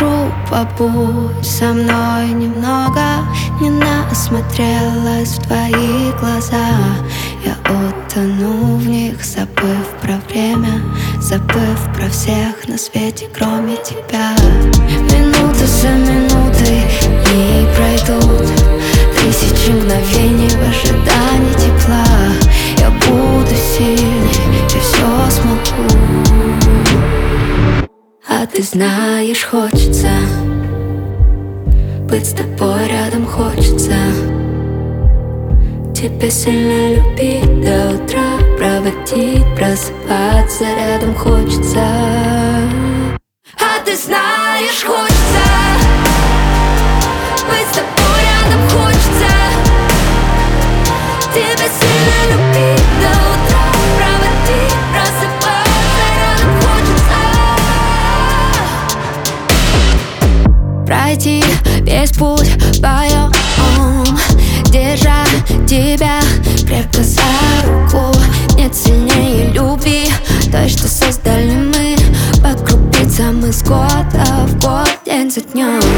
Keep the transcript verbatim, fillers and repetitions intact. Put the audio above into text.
прошу, побудь со мной немного. Не насмотрелась в твои глаза. Я утону в них, забыв про время, забыв про всех на свете, кроме тебя. Минута за минутой не пройдут тысячи мгновений в ожидании тепла. Я буду сильней, я все смогу. А ты знаешь, хочется быть с тобой рядом, хочется тебя сильно любить до утра, проводить, просыпаться рядом хочется. А ты знаешь, хочется быть с тобой рядом, хочется тебя сильно любить до утра, проводить, просыпаться рядом хочется. Пройти весь путь вдвоем, держа тебя крепко за руку. Нет сильнее любви, той, что создали мы. По крупицам из года в год, день за днем.